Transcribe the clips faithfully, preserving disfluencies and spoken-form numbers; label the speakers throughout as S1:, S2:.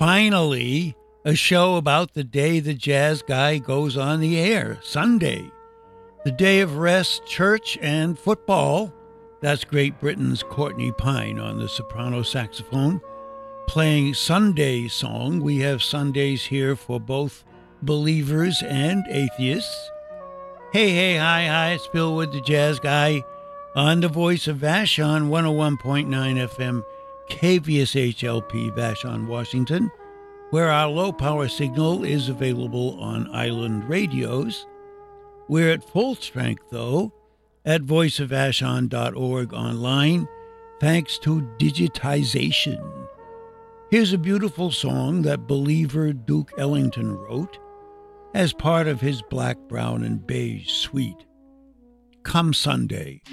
S1: Finally, a show about the day the jazz guy goes on the air, Sunday. The day of rest, church, and football. That's Great Britain's Courtney Pine on the soprano saxophone. Playing Sunday song, we have Sundays here for both believers and atheists. Hey, hey, hi, hi, it's Bill Wood, the jazz guy, on the voice of Vashon, one oh one point nine F M, K V S H L P, Vashon, Washington, where our low-power signal is available on island radios. We're at full strength, though, at voice of vashon dot org online, thanks to digitization. Here's a beautiful song that believer Duke Ellington wrote as part of his Black, Brown, and Beige suite. Come Sunday.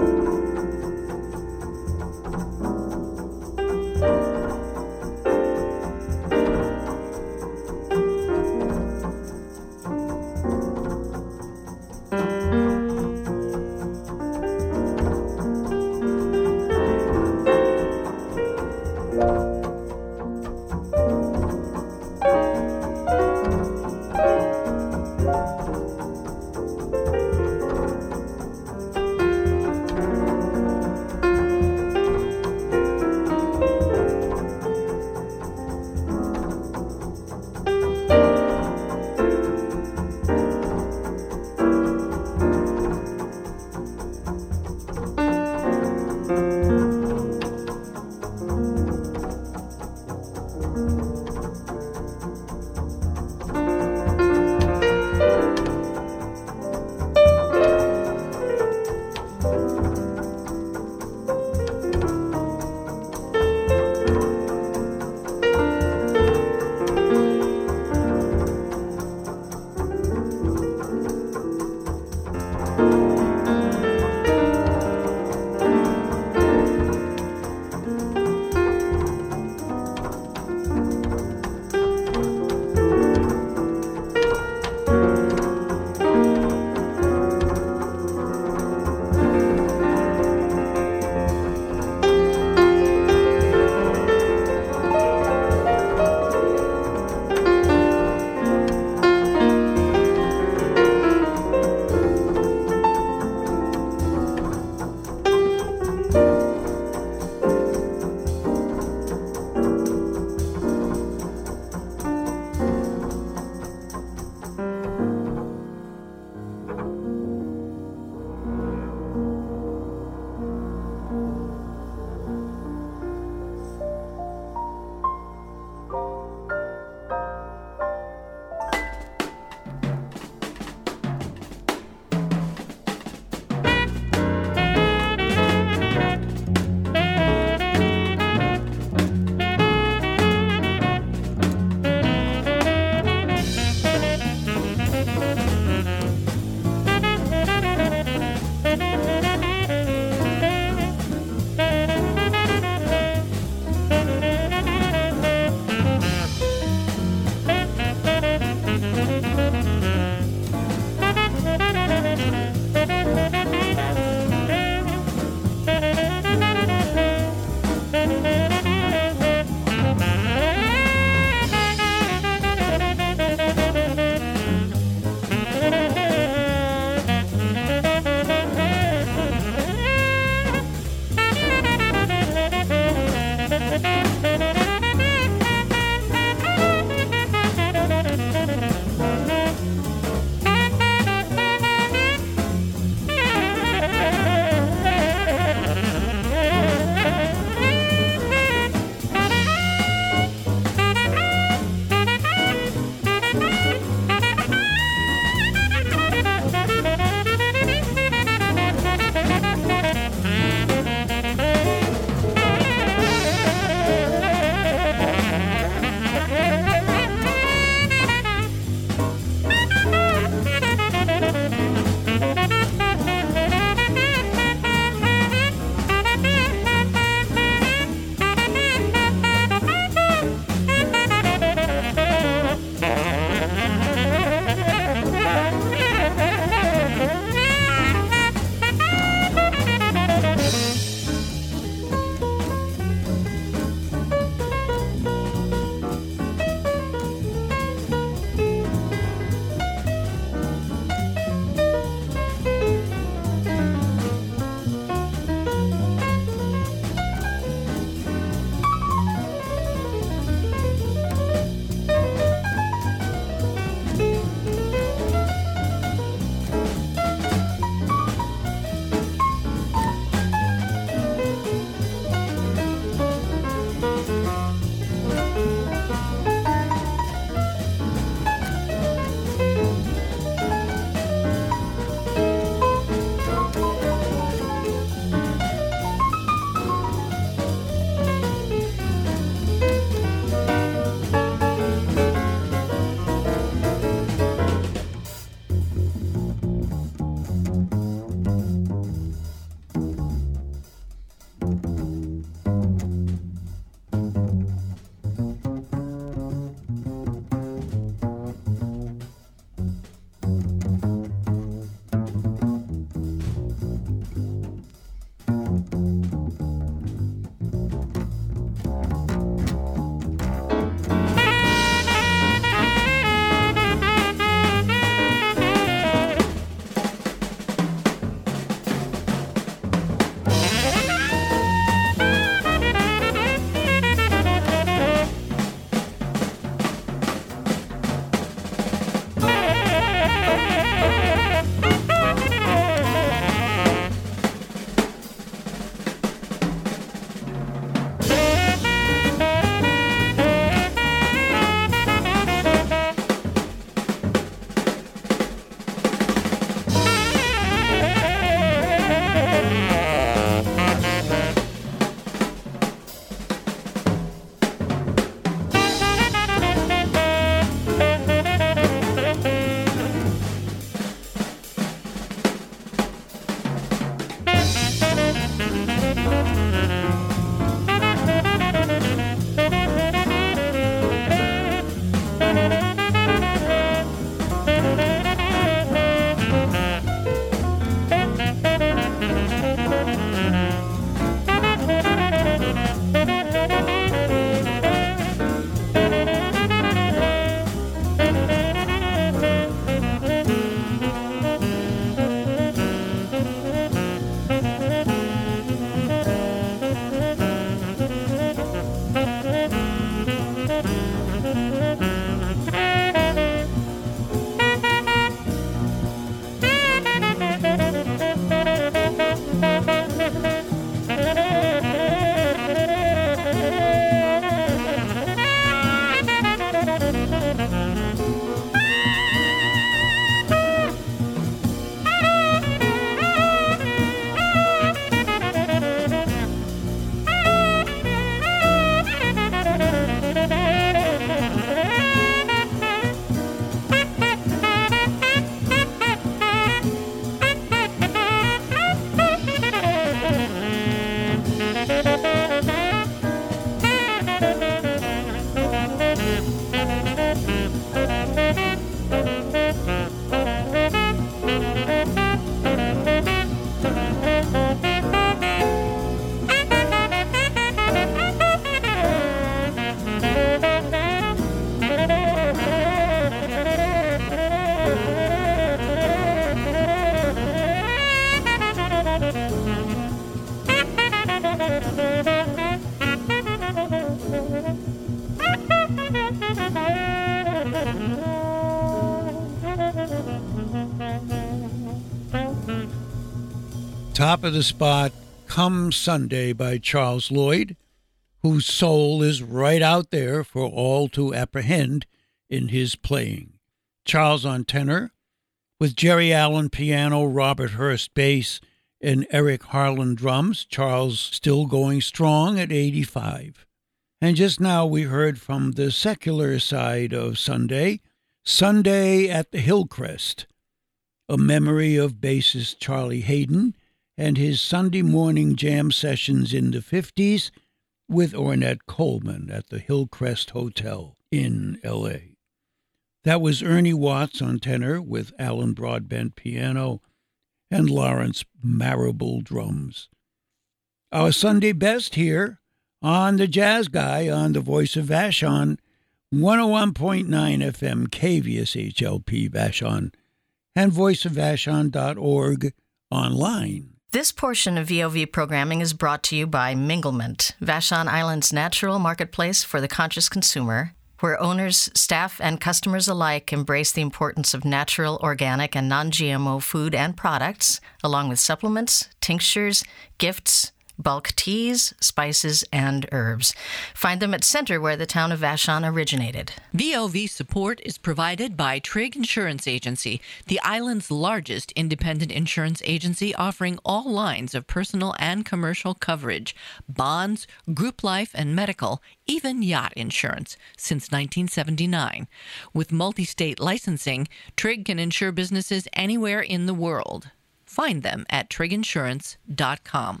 S1: Top of the spot, Come Sunday by Charles Lloyd, whose soul is right out there for all to apprehend in his playing. Charles on tenor, with Jerry Allen piano, Robert Hurst bass, and Eric Harlan drums. Charles still going strong at eighty-five. And just now we heard from the secular side of Sunday, Sunday at the Hillcrest, a memory of bassist Charlie Haydn and his Sunday morning jam sessions in the fifties with Ornette Coleman at the Hillcrest Hotel in L A. That was Ernie Watts on tenor with Alan Broadbent piano and Lawrence Marable drums. Our Sunday best here on the Jazz Guy on the Voice of Vashon, one oh one point nine F M K V S H L P Vashon, and voice of vashon dot org online.
S2: This portion of V O V programming is brought to you by Minglement, Vashon Island's natural marketplace for the conscious consumer, where owners, staff, and customers alike embrace the importance of natural, organic, and non-G M O food and products, along with supplements, tinctures, gifts, bulk teas, spices, and herbs. Find them at Center, where the town of Vashon originated.
S3: V O V support is provided by Trigg Insurance Agency, the island's largest independent insurance agency offering all lines of personal and commercial coverage, bonds, group life and medical, even yacht insurance, since nineteen seventy-nine. With multi-state licensing, Trigg can insure businesses anywhere in the world. Find them at trigg insurance dot com.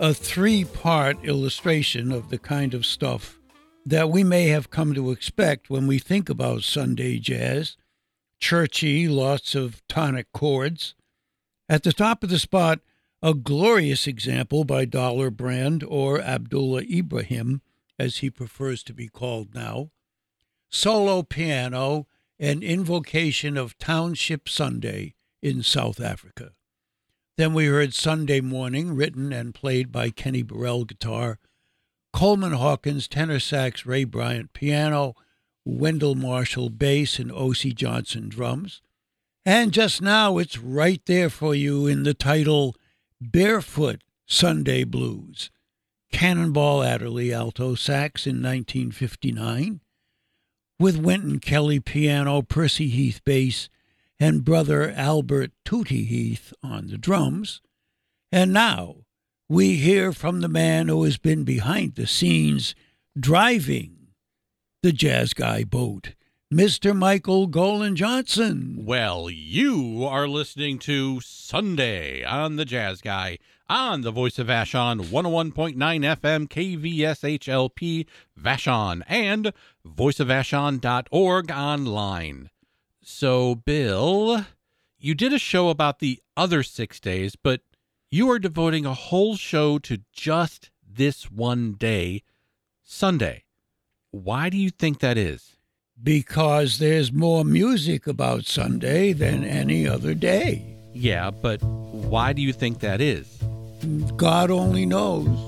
S1: a three-part illustration of the kind of stuff that we may have come to expect when we think about Sunday jazz. Churchy, lots of tonic chords. At the top of the spot, a glorious example by Dollar Brand, or Abdullah Ibrahim, as he prefers to be called now. Solo piano, an invocation of Township Sunday in South Africa. Then we heard Sunday Morning, written and played by Kenny Burrell guitar, Coleman Hawkins tenor sax, Ray Bryant piano, Wendell Marshall bass, and O C Johnson drums. And just now it's right there for you in the title, Barefoot Sunday Blues. Cannonball Adderley alto sax in nineteen fifty-nine, with Wynton Kelly piano, Percy Heath bass, and brother Albert Tootie Heath on the drums. And now we hear from the man who has been behind the scenes driving the Jazz Guy boat, Mister Michael Golan Johnson.
S4: Well, you are listening to Sunday on the Jazz Guy on the Voice of Vashon, one oh one point nine F M K V S H L P Vashon, and voice of vashon dot org online. So, Bill, you did a show about the other six days, but you are devoting a whole show to just this one day, Sunday. Why do you think that is?
S1: Because there's more music about Sunday than any other day.
S4: Yeah, but why do you think that is?
S1: God only knows.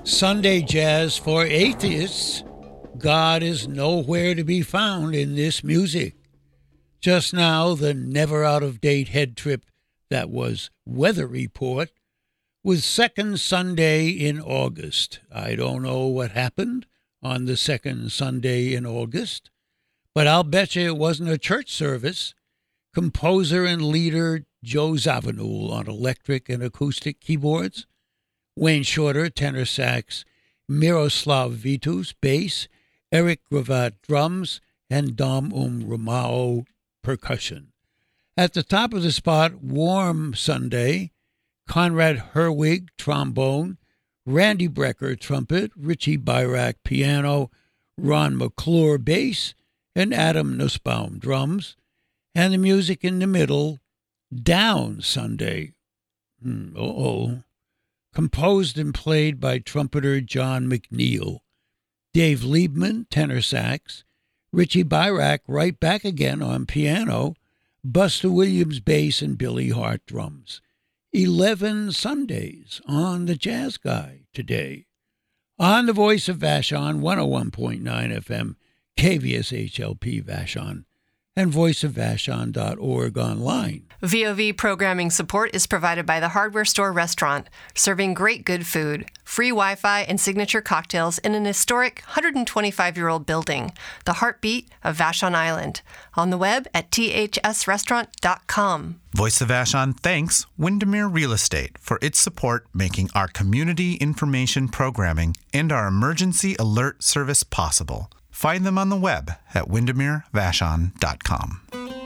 S1: Sunday jazz for atheists. God is nowhere to be found in this music. Just now, the never out-of-date head trip that was Weather Report was second Sunday in August. I don't know what happened on the second Sunday in August, but I'll bet you it wasn't a church service. Composer and leader Joe Zawinul on electric and acoustic keyboards, Wayne Shorter, tenor sax, Miroslav Vitus, bass, Eric Gravatt, drums, and Dom Um Ramao, percussion. At the top of the spot, Warm Sunday, Conrad Herwig, trombone, Randy Brecker, trumpet, Richie Byrack, piano, Ron McClure, bass, and Adam Nussbaum, drums. And the music in the middle, Down Sunday, hmm, uh-oh, composed and played by trumpeter John McNeil, Dave Liebman, tenor sax, Richie Byrack right back again on piano, Buster Williams, bass, and Billy Hart, drums. Eleven Sundays on the Jazz Guy today. On the Voice of Vashon, one oh one point nine F M, K V S H L P Vashon, and voice of vashon dot org online.
S5: V O V programming support is provided by the Hardware Store Restaurant, serving great good food, free Wi-Fi, and signature cocktails in an historic one hundred twenty-five-year-old building, the heartbeat of Vashon Island. On the web at t h s restaurant dot com.
S6: Voice of Vashon thanks Windermere Real Estate for its support making our community information programming and our emergency alert service possible. Find them on the web at windermere vashon dot com.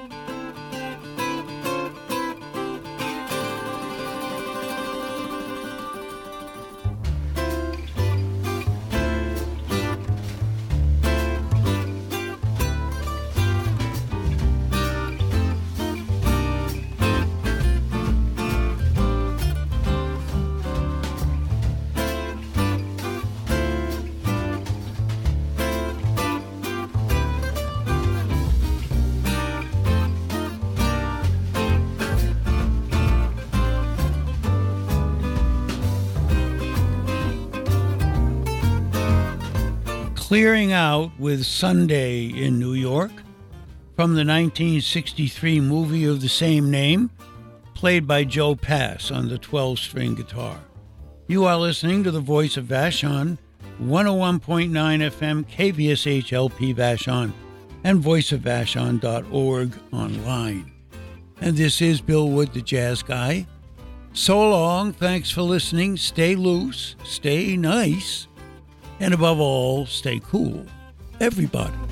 S1: Clearing Out with Sunday in New York, from the nineteen sixty-three movie of the same name, played by Joe Pass on the twelve-string guitar. You are listening to the Voice of Vashon, one oh one point nine F M, K V S H L P Vashon, and voice of vashon dot org online. And this is Bill Wood, the Jazz Guy. So long, thanks for listening. Stay loose, stay nice, and above all, stay cool. Everybody.